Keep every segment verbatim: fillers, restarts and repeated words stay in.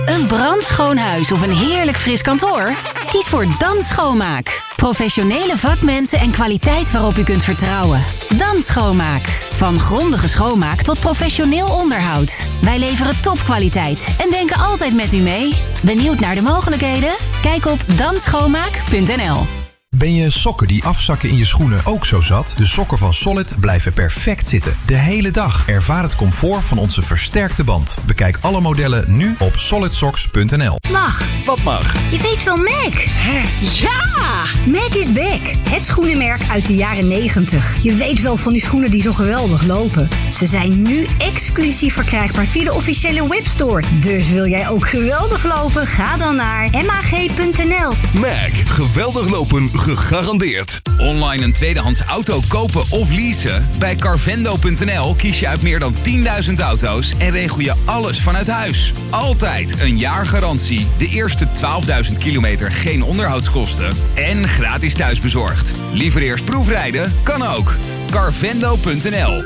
Een brandschoon huis of een heerlijk fris kantoor? Kies voor Dan Schoonmaak. Professionele vakmensen en kwaliteit waarop u kunt vertrouwen. Dan Schoonmaak. Van grondige schoonmaak tot professioneel onderhoud. Wij leveren topkwaliteit en denken altijd met u mee. Benieuwd naar de mogelijkheden? Kijk op dan schoonmaak punt n l. Ben je sokken die afzakken in je schoenen ook zo zat? De sokken van Solid blijven perfect zitten. De hele dag. Ervaar het comfort van onze versterkte band. Bekijk alle modellen nu op solid socks punt n l. Mag. Wat mag? Je weet wel Mac. Hè? Ja! Mac is back. Het schoenenmerk uit de jaren negentig. Je weet wel van die schoenen die zo geweldig lopen. Ze zijn nu exclusief verkrijgbaar via de officiële webstore. Dus wil jij ook geweldig lopen? Ga dan naar m a g punt n l. Mac. Geweldig lopen. Gegarandeerd. Online een tweedehands auto kopen of leasen? Bij carvendo punt n l kies je uit meer dan tienduizend auto's en regel je alles vanuit huis. Altijd een jaar garantie, de eerste twaalfduizend kilometer geen onderhoudskosten en gratis thuisbezorgd. Liever eerst proefrijden? Kan ook. carvendo punt n l.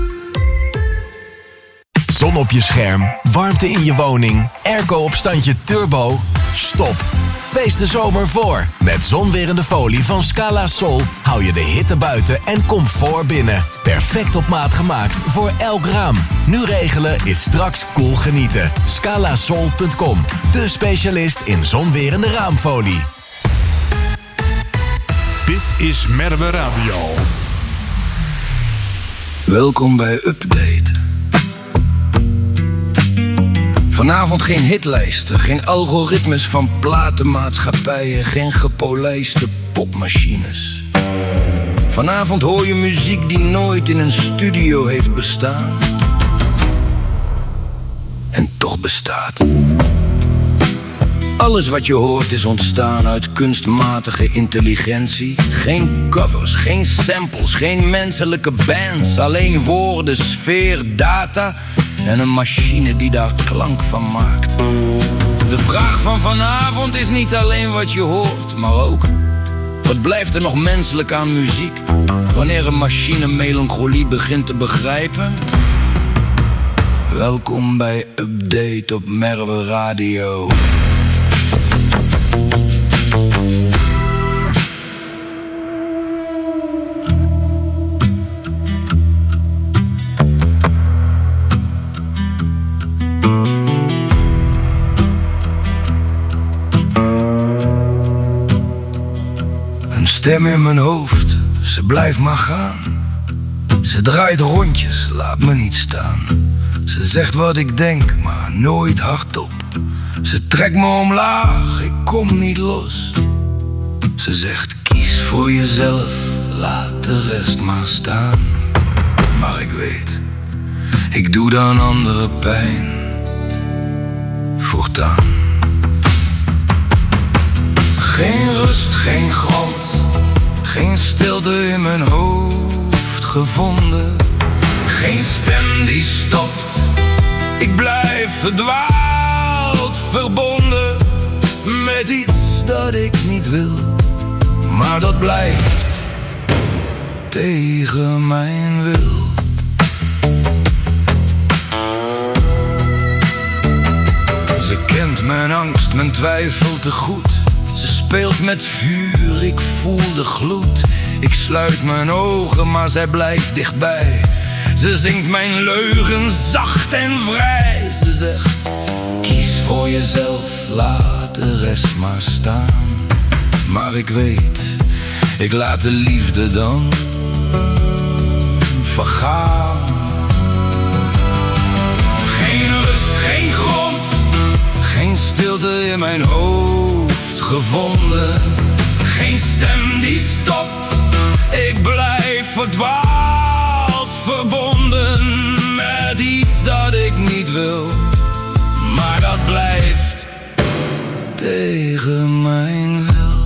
Zon op je scherm, warmte in je woning, airco op standje turbo. Stop. Wees de zomer voor. Met zonwerende folie van Scala Sol hou je de hitte buiten en comfort binnen. Perfect op maat gemaakt voor elk raam. Nu regelen is straks cool genieten. scala sol punt com. De specialist in zonwerende raamfolie. Dit is Merwe Radio. Welkom bij Update. Vanavond geen hitlijsten, geen algoritmes van platenmaatschappijen, geen gepolijste popmachines. Vanavond hoor je muziek die nooit in een studio heeft bestaan. En toch bestaat. Alles wat je hoort is ontstaan uit kunstmatige intelligentie. Geen covers, geen samples, geen menselijke bands. Alleen woorden, sfeer, data en een machine die daar klank van maakt. De vraag van vanavond is niet alleen wat je hoort, maar ook wat blijft er nog menselijk aan muziek wanneer een machine melancholie begint te begrijpen? Welkom bij Update op Merwe Radio. Stem in mijn hoofd, ze blijft maar gaan. Ze draait rondjes, laat me niet staan. Ze zegt wat ik denk, maar nooit hardop. Ze trekt me omlaag, ik kom niet los. Ze zegt kies voor jezelf, laat de rest maar staan. Maar ik weet, ik doe dan andere pijn. Voortaan. Geen rust, geen grond. Geen stilte in mijn hoofd gevonden. Geen stem die stopt. Ik blijf verdwaald, verbonden met iets dat ik niet wil, maar dat blijft tegen mijn wil. Ze kent mijn angst, mijn twijfel te goed. Ze speelt met vuur, ik voel de gloed. Ik sluit mijn ogen, maar zij blijft dichtbij. Ze zingt mijn leugen zacht en vrij. Ze zegt, kies voor jezelf, laat de rest maar staan. Maar ik weet, ik laat de liefde dan vergaan. Geen rust, geen grond. Geen stilte in mijn hoofd gevonden. Geen stem die stopt. Ik blijf verdwaald, verbonden met iets dat ik niet wil, maar dat blijft tegen mijn wil.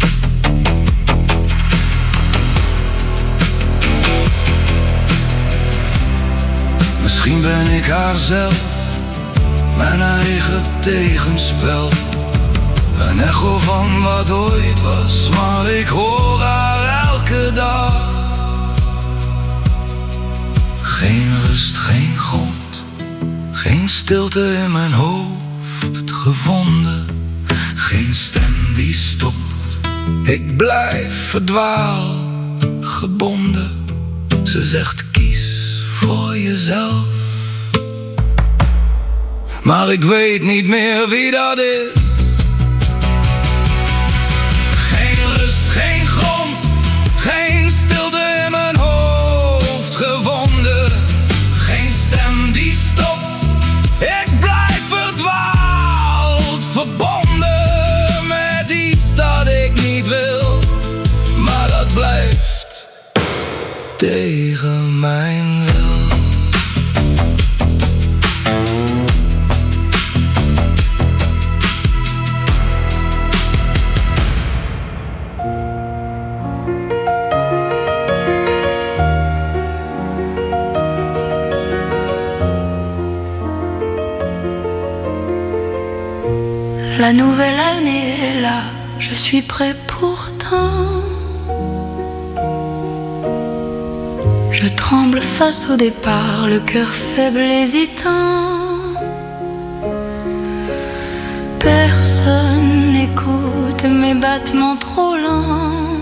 Misschien ben ik haarzelf, mijn eigen tegenspel. Een echo van wat ooit was, maar ik hoor haar elke dag. Geen rust, geen grond, geen stilte in mijn hoofd gevonden. Geen stem die stopt. Ik blijf verdwaald, gebonden. Ze zegt kies voor jezelf. Maar ik weet niet meer wie dat is. Geen rust, geen grond, geen stilte in mijn hoofd gevonden. Geen stem die stopt. Ik blijf verdwaald, verbonden met iets dat ik niet wil. Maar dat blijft tegen mijn wil. La nouvelle année est là, je suis prêt pourtant. Je tremble face au départ, le cœur faible hésitant. Personne n'écoute mes battements trop lents.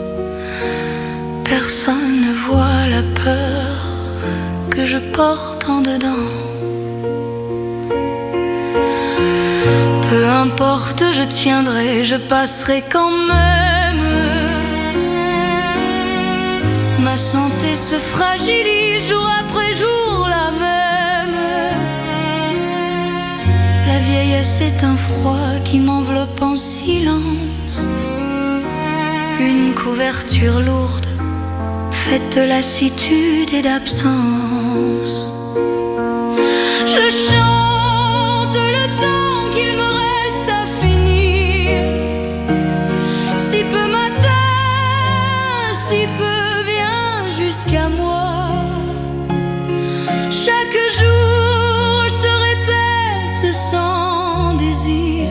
Personne ne voit la peur que je porte en dedans. Peu importe, je tiendrai, je passerai quand même. Ma santé se fragilise jour après jour la même. La vieillesse est un froid qui m'enveloppe en silence. Une couverture lourde, faite de lassitude et d'absence. Je chante le temps qu'il me reste à finir. Si peu matin, si peu vient jusqu'à moi. Chaque jour se répète sans désir,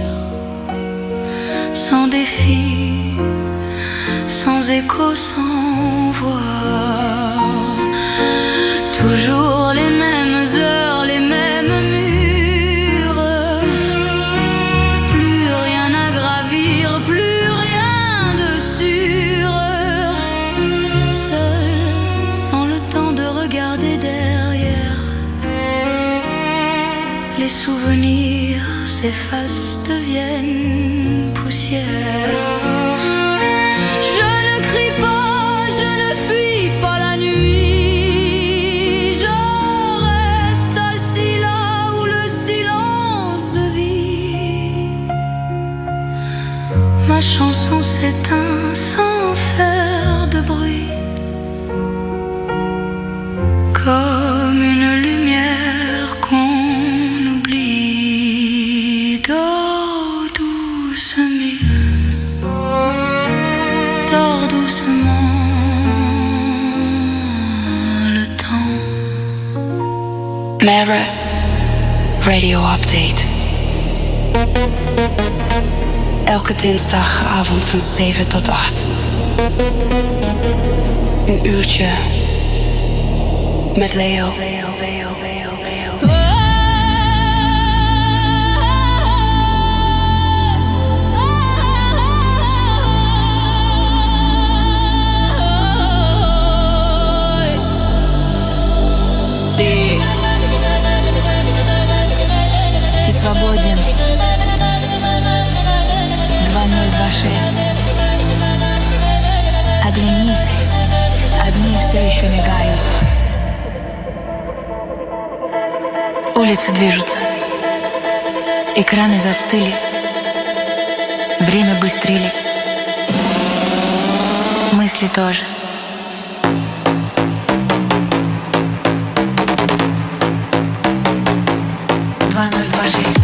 sans défi, sans écho, sans voix. Toujours les mêmes heures, les mêmes murs. Plus rien à gravir, plus rien de sûr. Seul, sans le temps de regarder derrière. Les souvenirs s'effacent, deviennent poussière. Je ne crie pas, je ne fuis pas la nuit. Je reste assis là où le silence vit. Ma chanson s'éteint sans faire de bruit, comme une lumière qu'on oublie. Dors doucement, dors doucement, le temps. Mera Radio Update. Elke dinsdagavond van zeven tot acht. Een uurtje met Leo. Leo, Leo, Leo, Leo. Ты свободен. два ноль два шесть. Оглянись, огни все еще мигают. Улицы движутся, экраны застыли, время быстрили, мысли тоже. два ноль два шесть.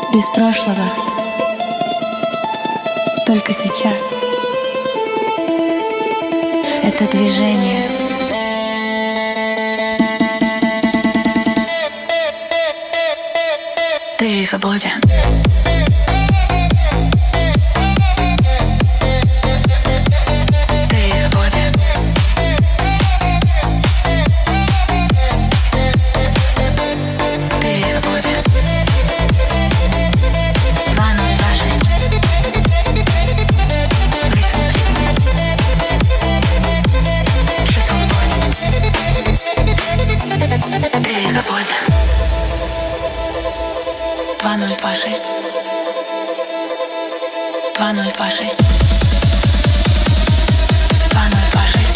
без прошлого, только сейчас. Это движение. Ты свободен. два ноль два шесть два ноль два шесть два ноль два шесть.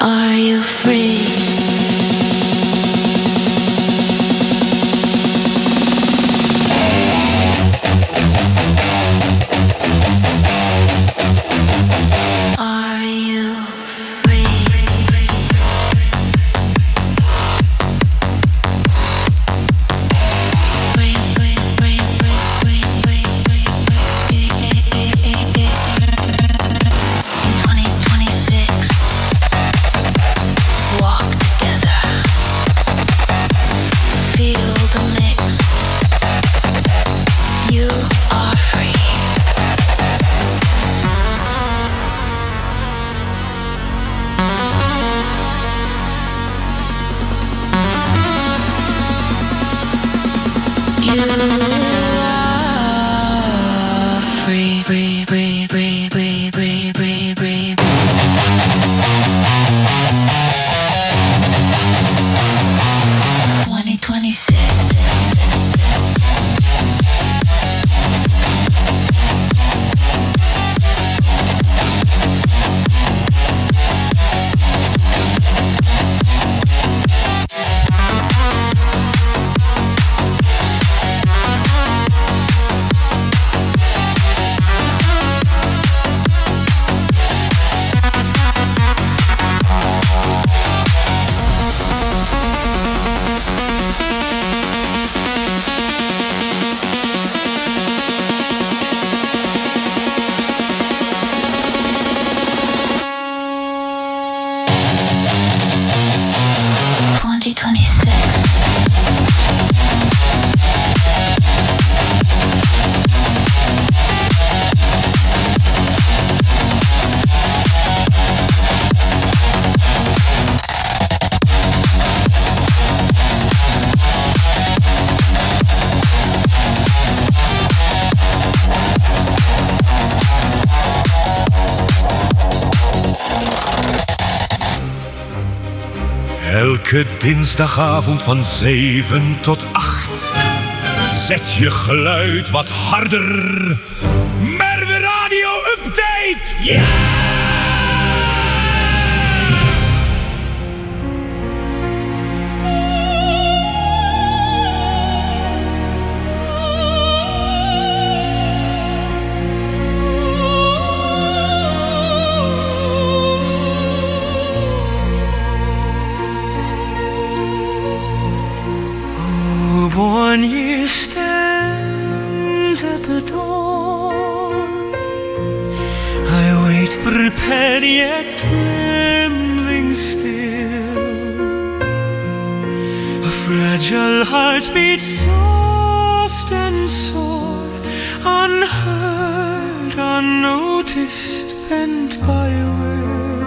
Are you free? Elke dinsdagavond van zeven tot acht. Zet je geluid wat harder. Merwe Radio Update! Ja! Yeah! One year stands at the door. I wait prepared yet trembling still. A fragile heart beats soft and sore, unheard, unnoticed, bent by a will.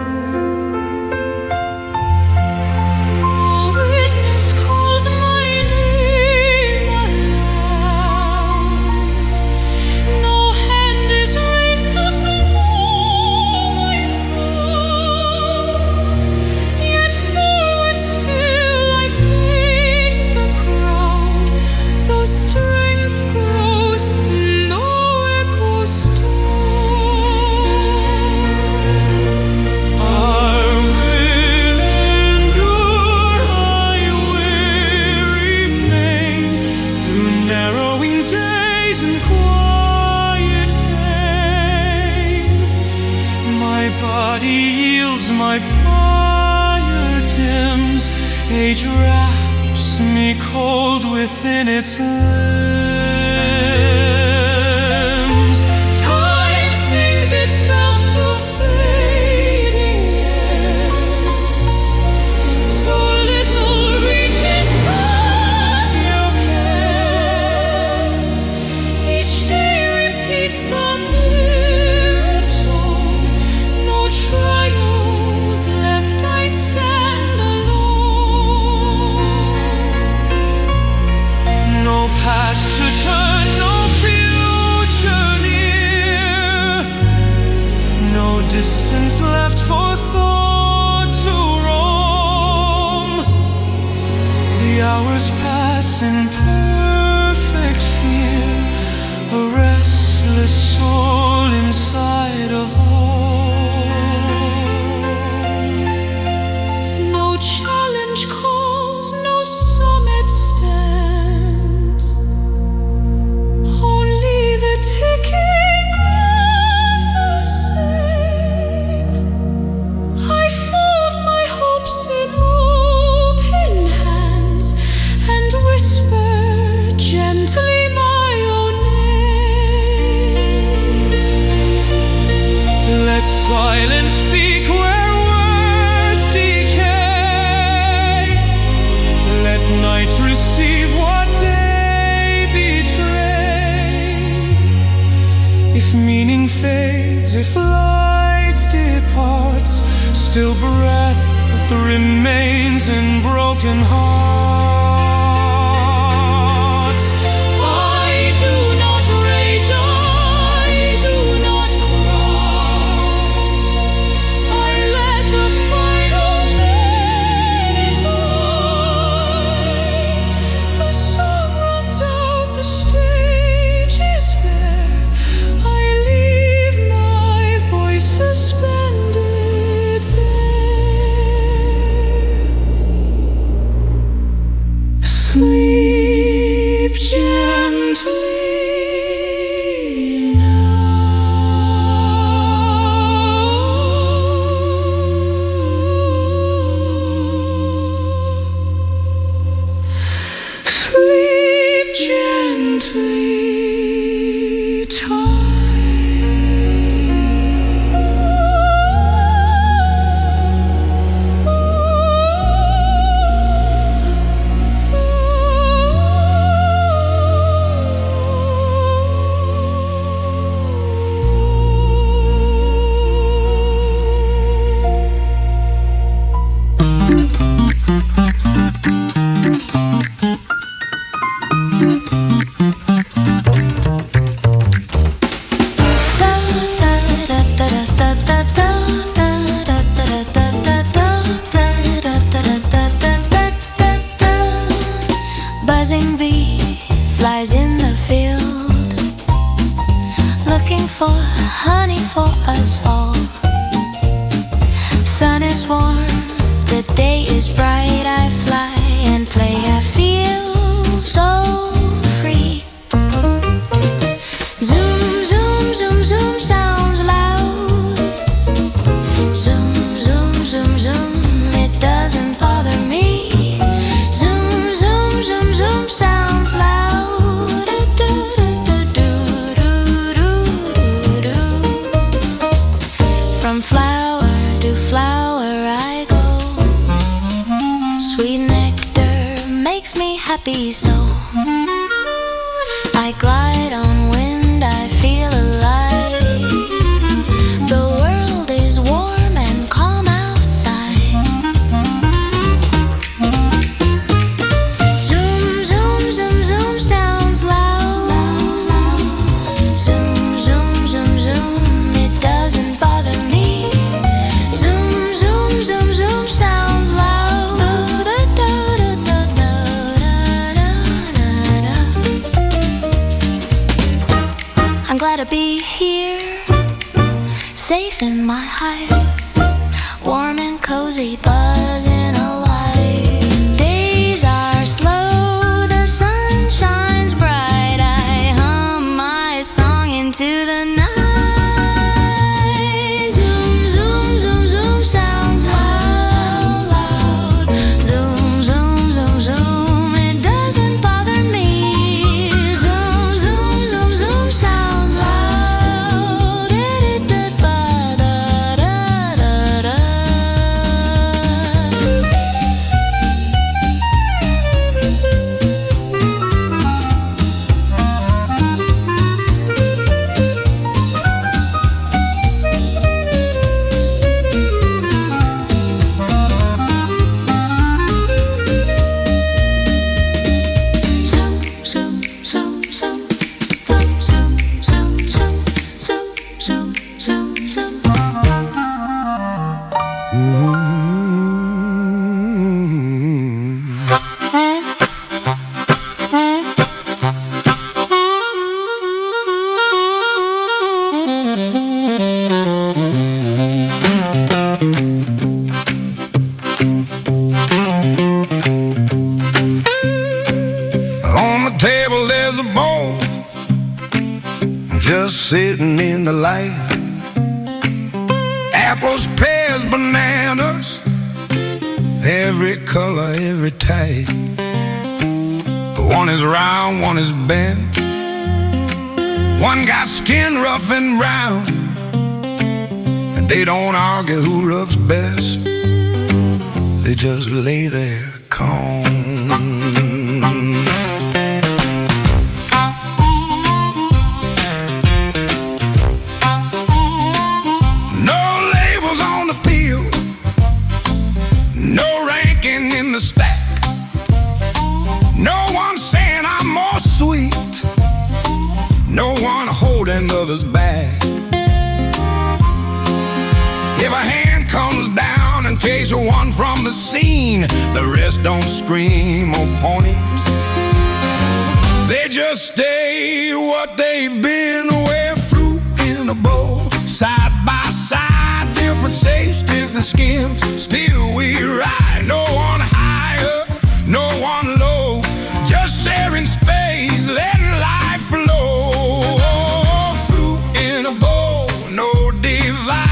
My fire dims, age wraps me cold within its limbs. Time sings itself to fading air. So little reaches of your care. Each day repeats a mirror tone. No trial left, I stand alone. No past to turn, no future near. No distance left for thought to roam. The hours pass in perfect fear. A restless soul inside a home. silence speak where words decay. Let night receive what day betrayed. If meaning fades, if light departs, still breath remains in broken hearts. I do not rage, I do not cry. I let the final minutes fly. The song runs out, the stage is bare. I leave my voice suspended there. Sleep gently now. Sleep gently, buzzing bee flies in the field, looking for honey for us all. Sun is warm, the day is bright. I fly and play, I feel so free. Zoom, zoom, zoom, zoom, sounds loud. Zoom, zoom, zoom, zoom, it doesn't bother me. Zoom, zoom, zoom, zoom, sounds loud. Do, do, do, do, do, do, do. From flower to flower I go. Sweet nectar makes me happy so. I glide on wind, I feel alive. The world is warm and calm outside. Zoom, zoom, zoom, zoom, sounds loud. Zoom, zoom, zoom, zoom, it doesn't bother me. Zoom, zoom, zoom, zoom, sounds loud. I'm glad to be here, safe in my hive, warm and cozy, buzzing alive. Days are slow, the sun shines bright. I hum my song into the night. Zoom, zoom, zoom, zoom, sounds loud. Zoom, zoom, zoom, zoom, it doesn't bother me. Zoom, zoom, zoom, zoom, sounds loud. Sitting in the light, apples, pears, bananas, every color, every type. One is round, one is bent, one got skin rough and brown, and They don't argue who looks best. They just lay there calm. No labels on the peel, no ranking in the stack. No one saying I'm more sweet, no one holding others back. If a hand comes down and takes one from the scene, the rest don't scream or point. They just stay what they've been, where fruit in a bowl, side by side, different shapes, different skins. Still we ride, no one higher, no one low, just sharing space, letting life flow. Fruit in a bowl, no divide.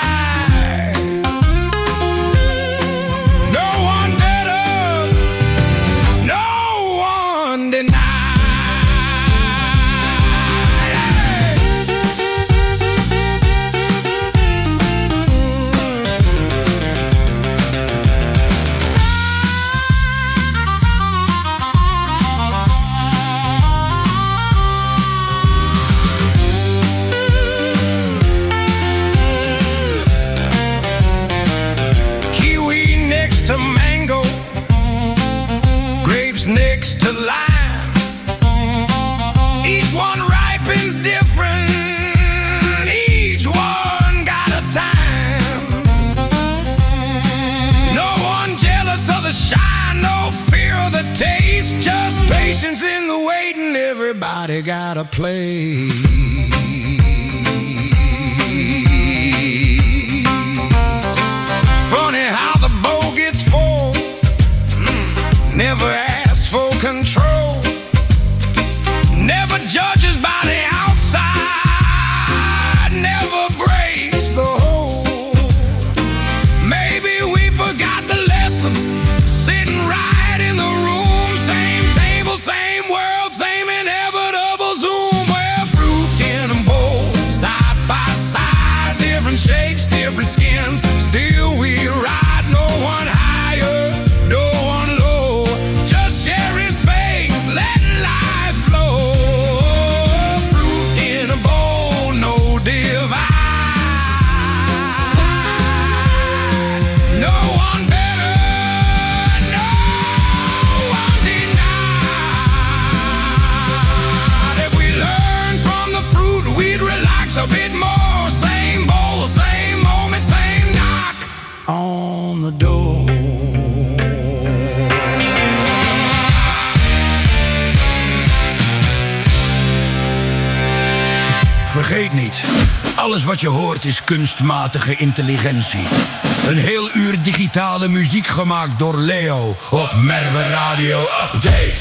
Next to lime, each one ripens different, each one got a time. No one jealous of the shine, no fear of the taste, just patience in the waiting, everybody got a place. Funny how the bow gets full, never asks for control, never judges by the outside, never breaks the whole. Maybe we forgot the lesson, sitting right in the room, same table, same world, same inevitable zoom, where fruit in a bowl, side by side, different shapes, different skins, still we ride, no one higher, no one low, just sharing space, letting life flow. Fruit in a bowl, no divide. No one better, no one denied. If we learn from the fruit, we'd relax a bit more. Same bowl, same moment, same knock on the door. Vergeet niet, alles wat je hoort is kunstmatige intelligentie. Een heel uur digitale muziek gemaakt door Leo op Merwe Radio Update.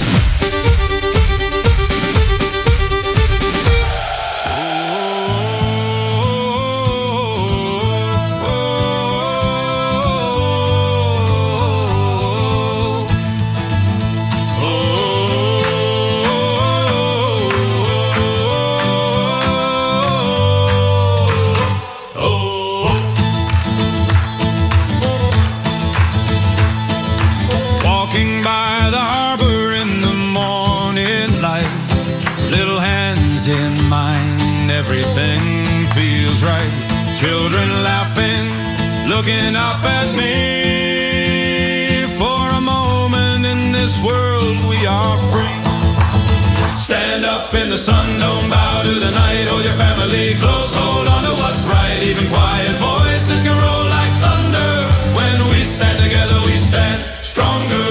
Walking by the harbor in the morning light, little hands in mine, everything feels right. Children laughing, looking up at me. For a moment in this world we are free. Stand up in the sun, don't bow to the night. Hold your family close, hold on to what's right. Even quiet voices can roll like thunder. When we stand together, we stand stronger.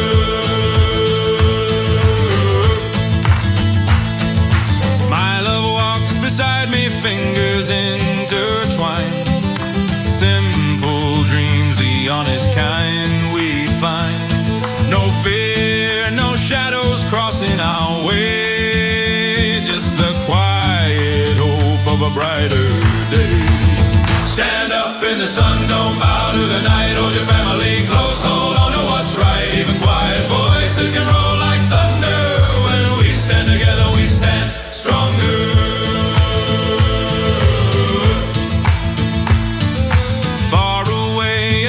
My love walks beside me, fingers intertwined. Simple dreams, the honest kind we find. No fear, no shadows crossing our way. Just the quiet hope of a brighter day. Stand up in the sun, don't bow to the night. Hold your family close, hold on to what's right. Even quiet voices can roll like thunder. When we stand together, we stand stronger.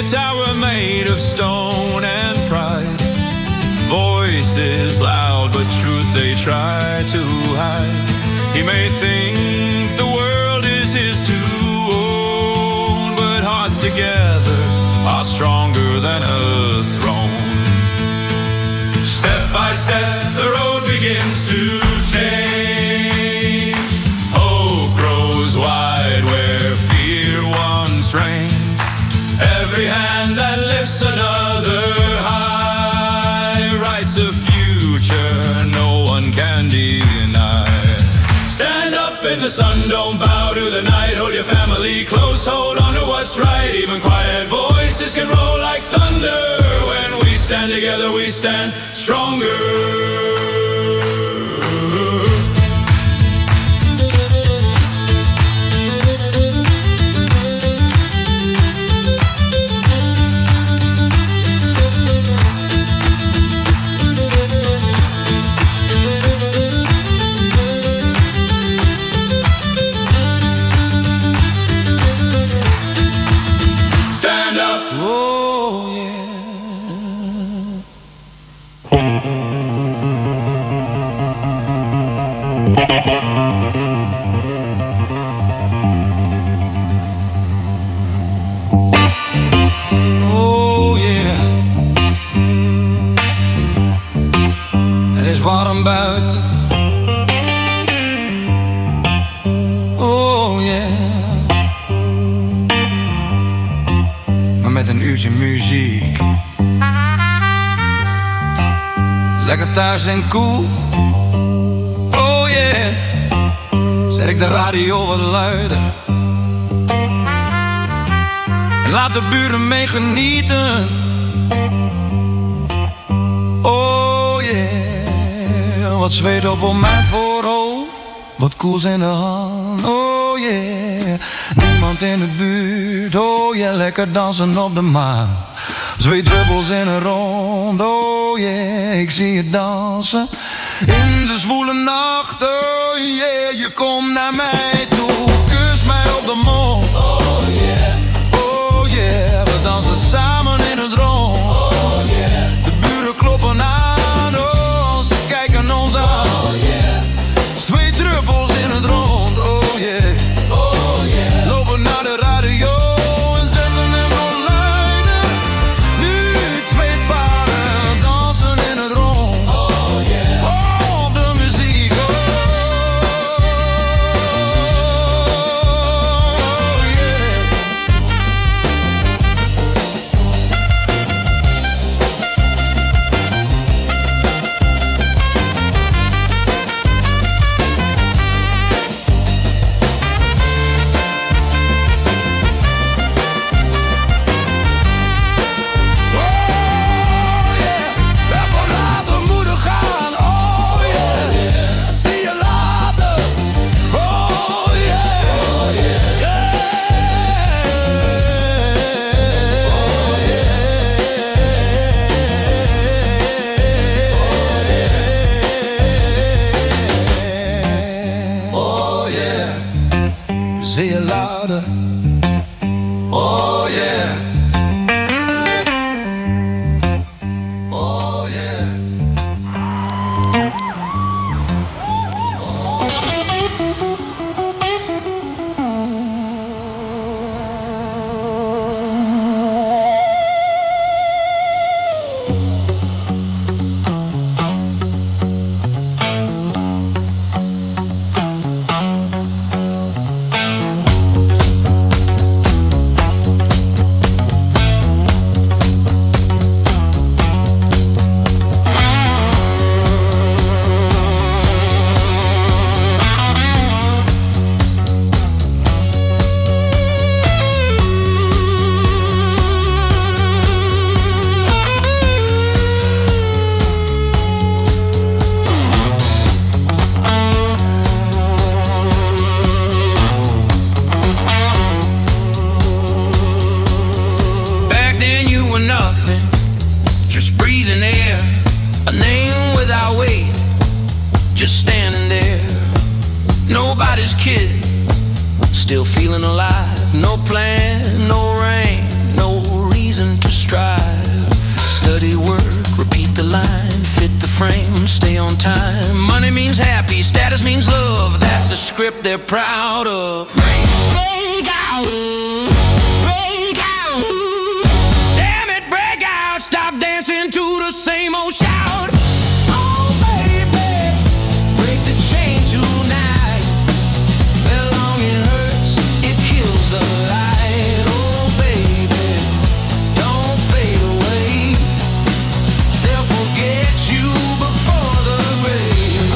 tower made of stone and pride. Voices loud, but truth they try to hide. He may think the world is his to own, but hearts together are stronger than a throne. Step by step, the road begins to change. Hope grows wide where fear once reigned. Every hand that lifts another high writes a future no one can deny. Stand up in the sun, don't bow to the night. Hold your family close, hold on to what's right. Even quiet voices can roll like thunder. When we stand together, we stand stronger. Oh yeah, het is warm buiten. Oh yeah, maar met een uurtje muziek. Lekker thuis en cool. Oh yeah, zet ik de radio wat luider. En laat de buren mee genieten. Oh yeah, wat zweet op op mijn voorhoofd. Wat koels in de hand. Oh yeah, niemand in de buurt. Oh yeah, lekker dansen op de maan. Zweetdruppels in een rond. Oh yeah, ik zie je dansen. In de zwoele nacht. Oh yeah, je komt naar mij toe. Kus mij op de mond. Oh yeah, oh yeah, we dansen samen in het rond. Oh yeah, de buren kloppen aan. Oh, ze kijken ons aan. Oh yeah, zweetdruppels in het rond. Oh yeah, oh yeah, lopen naar de radio. Oh grip they're proud of. Break out, break out. Damn it, break out. Stop dancing to the same old shout. Oh baby, Break the chain tonight. Belonging hurts, it kills the light. Oh baby, don't fade away. They'll forget you before the grave.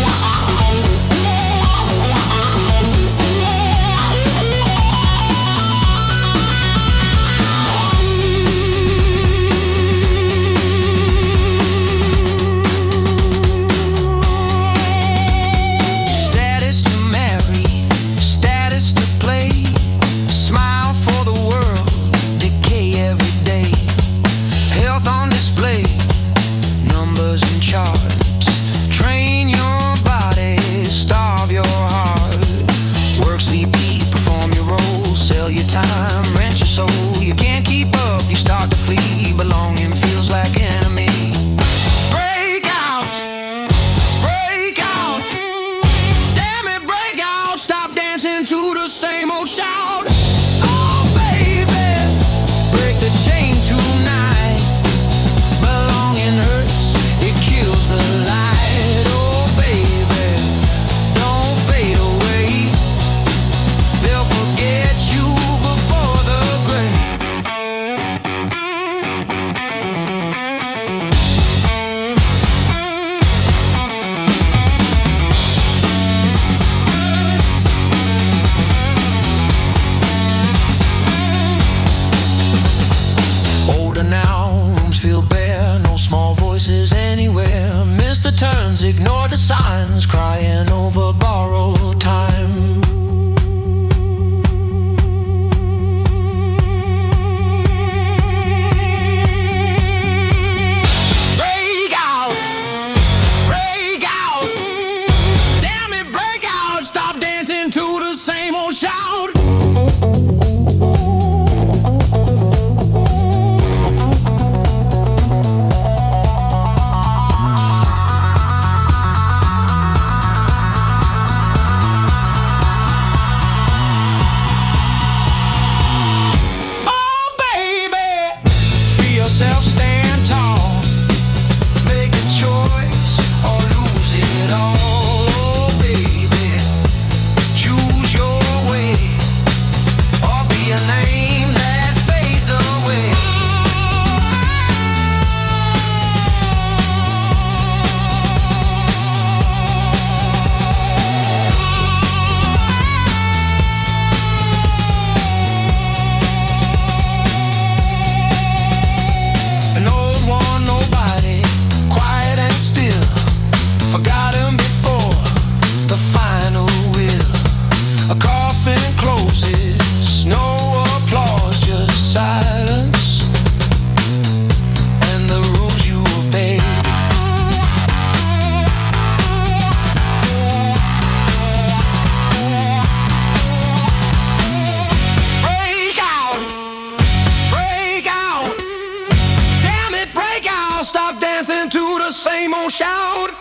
Status to marry, status to play. Smile for the world, decay every day. Health on display, numbers and charts. Train your body, starve your heart. Work, sleep, eat, perform your role. Sell your time, rent your soul. You can't keep up, you start to flee. Belonging feels like enemy. Break out, break out. Damn it, break out. Stop dancing to the same old shout. Oh baby, break the chain tonight. Belonging hurts, it kills the light. Oh baby, don't fade away. They'll forget you before the grave. Older now, rooms feel bare, no small voices anywhere. Miss the turns, ignore the signs, crying over borrowed time. Break out, break out. Damn it, break out. Stop dancing to the same old shout. Oh baby, be yourself, stand tall. Make a choice or lose it all. Oh baby, choose your way or be a name that fades away. An old one, nobody, quiet and still. Forgotten before the final will. A coffin closes, no applause, just silence. And the rules you obey. Break out, break out. Damn it, break out. Stop dancing to the same old shout.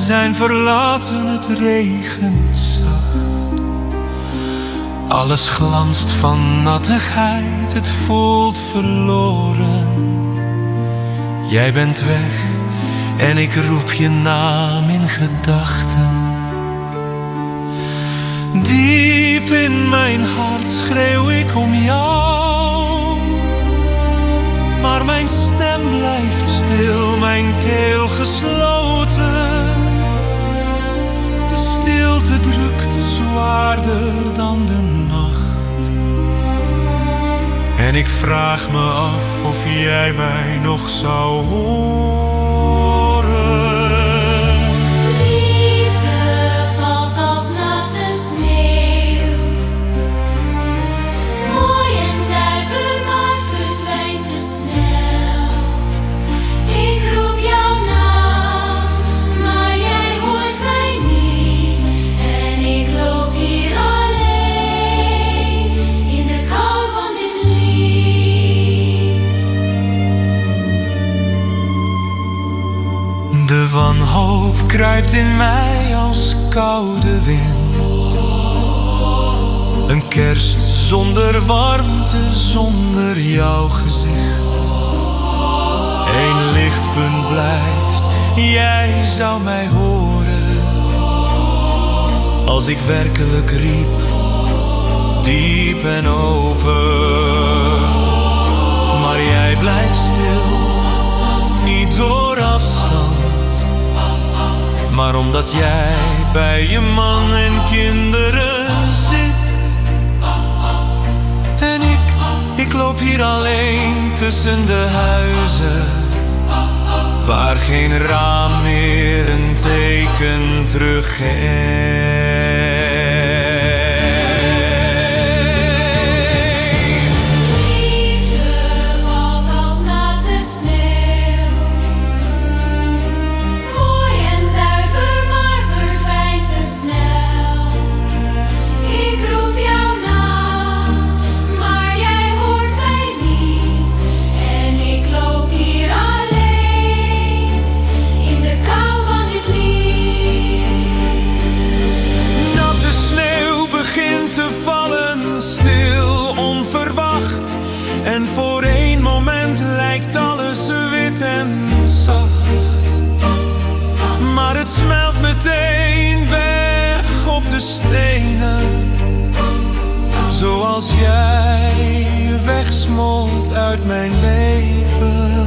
zijn verlaten, het regent zacht. Alles glanst van nattigheid, het voelt verloren. Jij bent weg en ik roep je naam in gedachten. Diep in mijn hart schreeuw ik om jou, maar mijn stem blijft stil, mijn keel gesloten. De stilte drukt zwaarder dan de nacht. En ik vraag me af of jij mij nog zou horen. De wanhoop kruipt in mij als koude wind. Een kerst zonder warmte, zonder jouw gezicht. Eén lichtpunt blijft, jij zou mij horen. Als ik werkelijk riep, diep en open. Maar jij blijft stil, niet door afstand, maar omdat jij bij je man en kinderen zit. En ik, ik loop hier alleen tussen de huizen, waar geen raam meer een teken teruggeeft. Het smelt meteen weg op de stenen, zoals jij wegsmolt uit mijn leven.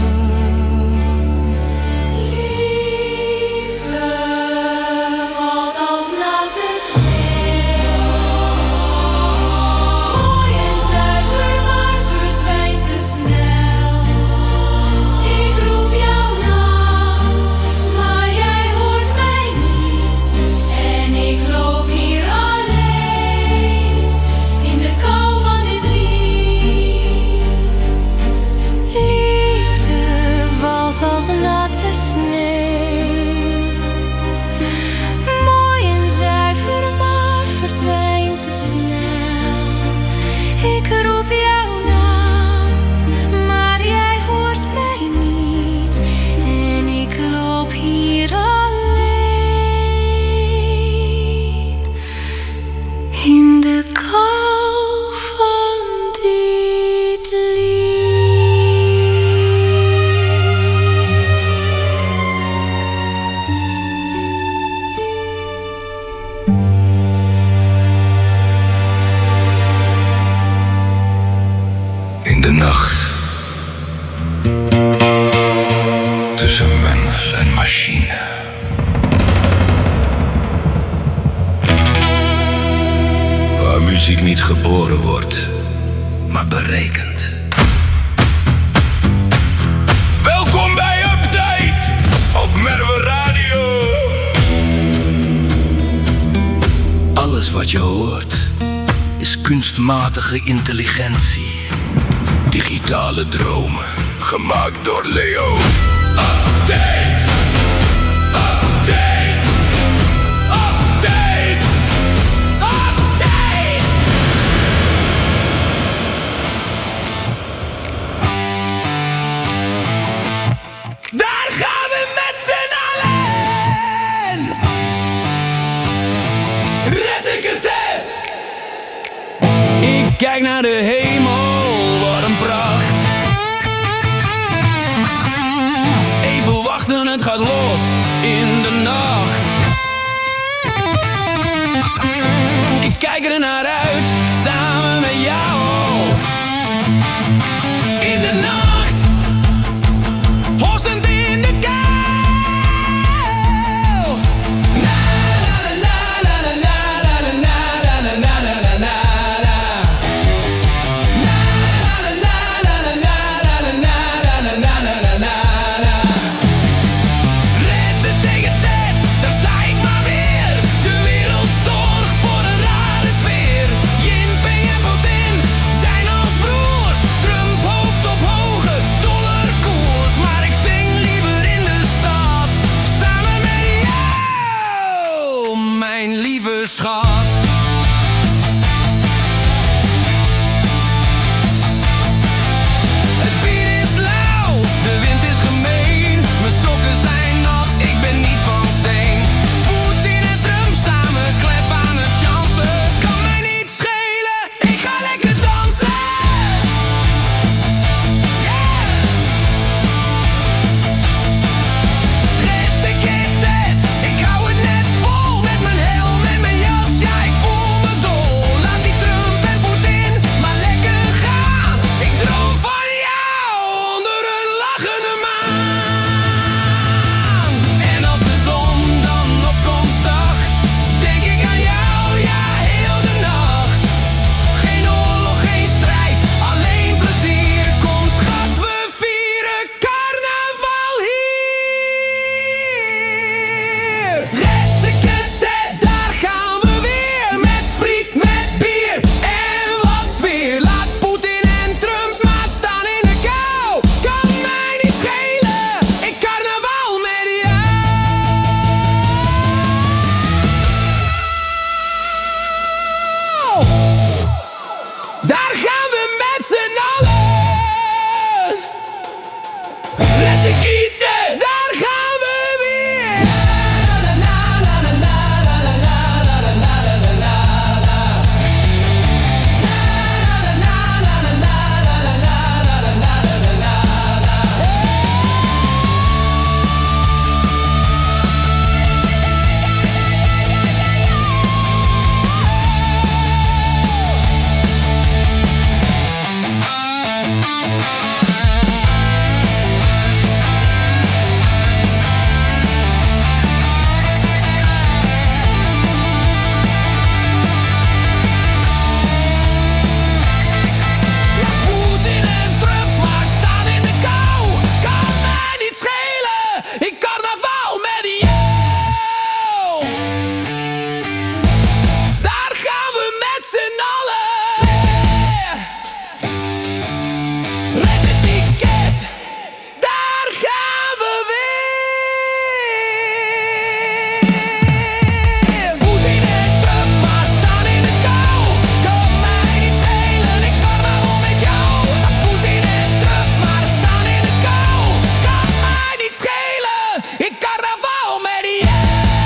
Muziek niet geboren wordt, maar berekend. Welkom bij Update op Merwe Radio. Alles wat je hoort is kunstmatige intelligentie. Digitale dromen, gemaakt door Leo. Update! Update! Daar gaan we met z'n allen! kijk naar de hemel, wat een pracht. Even wachten, het gaat los in de nacht. Ik kijk er naar uit, samen met jou. In de nacht, hossend in de kou. Na na na na na na na na na na na na na. Schat. Het bier is lauw, de wind is gemeen. Mijn sokken zijn nat, ik ben niet van steen. Poetin en Trump samen klef aan het chansen. Kan mij niet schelen, ik ga lekker dansen. Yeah. Red de kit, ik hou het net vol met mijn helm en mijn jas. Ja, ik voel me dol. Laat die Trump en Poetin maar lekker gaan. Ik droom van jou onder een lachende maan. En als de zon dan opkomt zacht, denk ik aan jou, ja, heel de nacht. Geen oorlog, geen strijd, alleen plezier. Kom schat, we vieren carnaval hier. Red de ketet, daar gaan we weer. Met friet, met bier en wat sfeer. Laat Poetin en Trump maar staan in de kou. Kan mij niet schelen, ik carnaval met jou. Daar gaan we met z'n allen. Red de kieten, daar gaan we weer. Na na na na na na na na na na na na na na. Na na na na na na na na na na na na. Poetin en Trump maar staan in de kou. Kan mij niet schelen, ik carnaval met jou. Daar gaan we met z'n allen. Red het ticket, daar gaan we weer. Poetin en Trump maar staan in de kou. Kan mij niet schelen, ik carnaval met jou. Poetin en Trump maar staan in de kou. Kan mij niet schelen, ik carnaval met jou.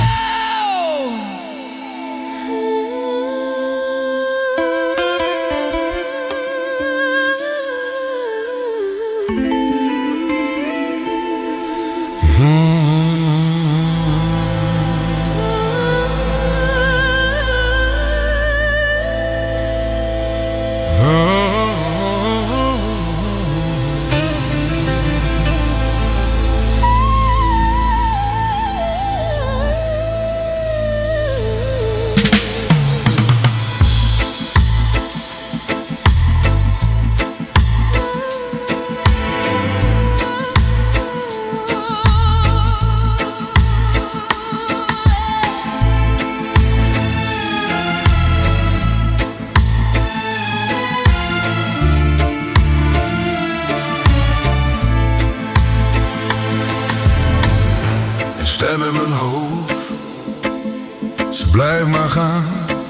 Een stem in mijn hoofd, ze blijft maar gaan.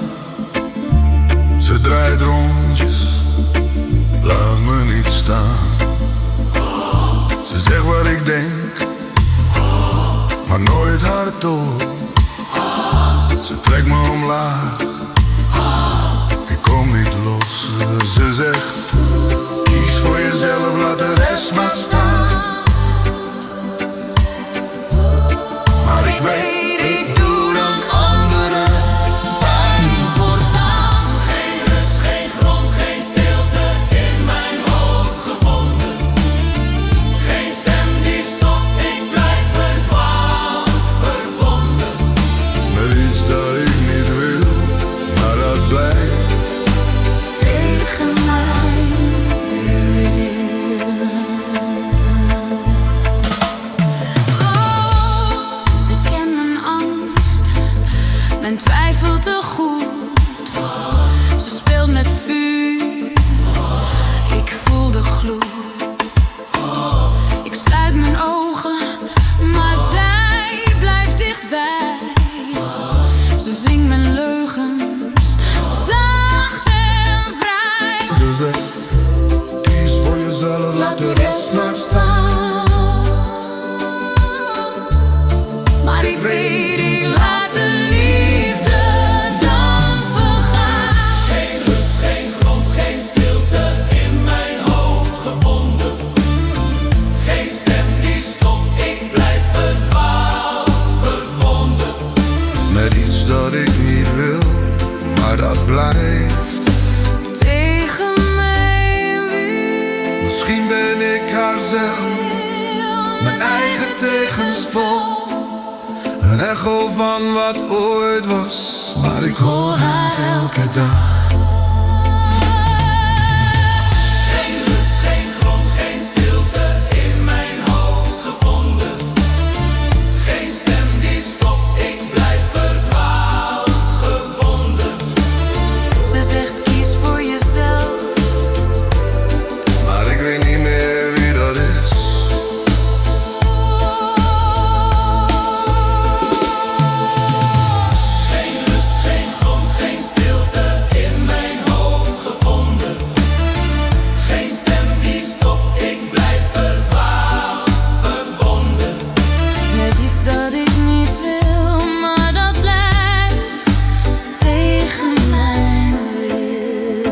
Ze draait rondjes, laat me niet staan. Ze zegt wat ik denk, maar nooit hardop. Ze trekt me omlaag, ik kom niet los. Ze, ze zegt, kies voor jezelf, laat de rest maar staan. Maar ik weet, ik doe dan anderen pijn voortaan. Geen rust, geen grond, geen stilte in mijn hoofd gevonden. Geen stem die stopt, ik blijf verdwaald verbonden. Met iets dat ik niet wil, maar dat blijft tegen mij weer. Oh, ze kent mijn angst, mijn twijfel te goed. Ze speelt met vuur, ik voel de gloed. Ik sluit mijn ogen, maar zij blijft dichtbij. Ze zingt mijn leugens, zacht en vrij. Ze zegt, kies voor jezelf, laat de rest maar staan. Maar ik weet, ik laat de liefde dan vergaan. Geen rust, geen grond, geen stilte in mijn hoofd gevonden. Geen stem die stopt, ik blijf verdwaald verbonden. Met iets dat ik niet wil, maar dat blijft Tegen mij weer. Misschien ben ik haarzelf, mijn eigen tegenspoor. Een echo van wat ooit was, maar ik hoor haar elke dag. Geen rust, geen grond, geen stilte in mijn hoofd gevonden. Geen stem die stopt, ik blijf verdwaald gebonden. Ze zegt, kies voor jezelf. Maar ik weet niet meer wie dat is. Geen rust, geen grond, geen stilte in mijn hoofd gevonden. Geen stem die stopt, ik blijf verdwaald verbonden. Met iets dat ik niet wil, maar dat blijft tegen mij weer.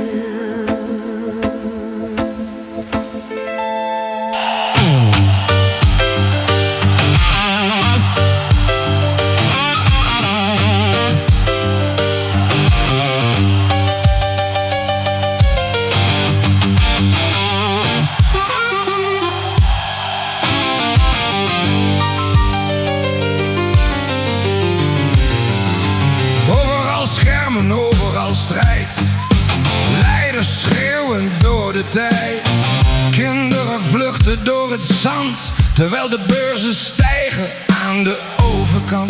Overal schermen, overal strijd. Leiders schreeuwen door de tijd. Kinderen vluchten door het zand, terwijl de beurzen stijgen aan de overkant.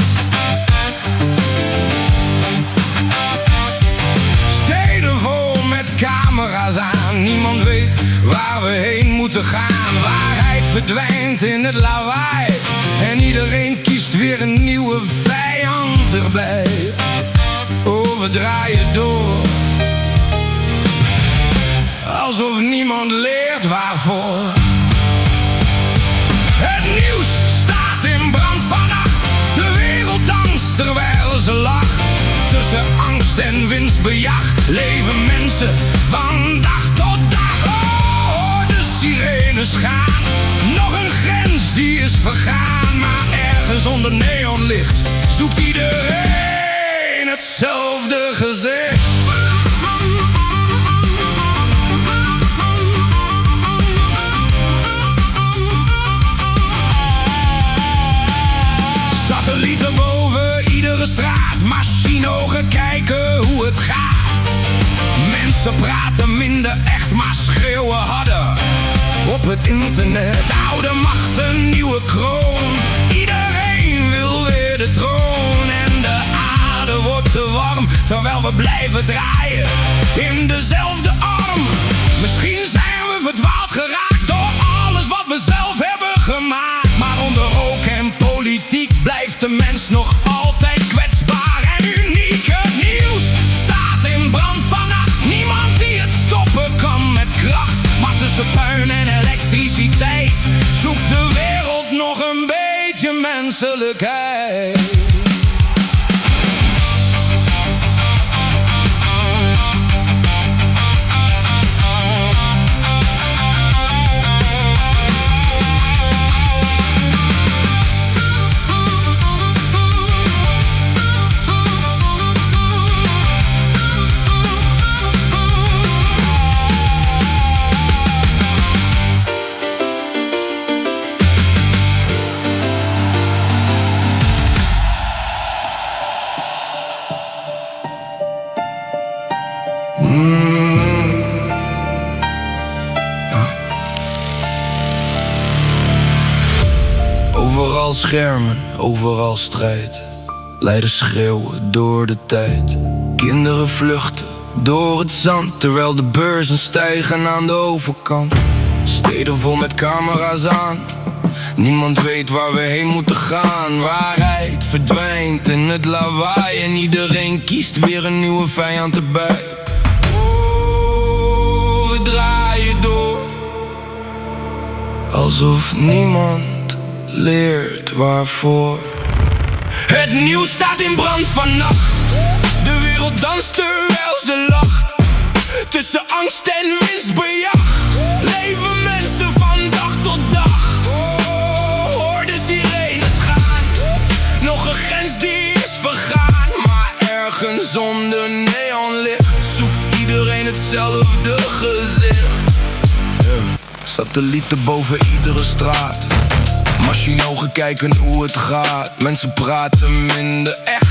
Steden vol met camera's aan. Niemand weet waar we heen moeten gaan. Waarheid verdwijnt in het lawaai. En iedereen kiest weer een nieuwe vijand erbij. Oh, we draaien door, alsof niemand leert waarvoor. Het nieuws staat in brand vannacht. De wereld danst terwijl ze lacht. Tussen angst en winstbejag leven mensen van dag tot dag. Oh, de sirenes gaan. Nog een grens die is vergaan. Maar ergens onder neonlicht zoekt iedereen hetzelfde gezicht. Satellieten boven iedere straat. Machinoogen kijken hoe het gaat. Mensen praten minder echt, maar schreeuwen harder op het internet. Oude macht, een nieuwe kroon. Iedereen wil weer de troon. En de aarde wordt te warm, terwijl we blijven draaien in dezelfde arm. Misschien zijn we verdwaald geraakt door alles wat we zelf hebben gemaakt. Maar onder rook en politiek blijft de mens nog altijd kwetsbaar en uniek. Het nieuws staat in brand vannacht. Niemand die het stoppen kan met kracht. Maar tussen puin en elektriciteit zoekt de wereld nog een beetje menselijkheid. schermen, overal strijd. Leiders schreeuwen door de tijd. Kinderen vluchten door het zand, terwijl de beurzen stijgen aan de overkant. Steden vol met camera's aan. Niemand weet waar we heen moeten gaan. Waarheid verdwijnt in het lawaai en iedereen kiest weer een nieuwe vijand erbij. Oh, we draaien door, alsof niemand leert waarvoor. Het nieuws staat in brand vannacht. De wereld danst terwijl ze lacht. Tussen angst en winstbejag leven mensen van dag tot dag. Oh, hoor de sirenes gaan. Nog een grens die is vergaan. Maar ergens onder neonlicht zoekt iedereen hetzelfde gezicht. Yeah. Satellieten boven iedere straat. Machine-ogen kijken hoe het gaat. Mensen praten minder echt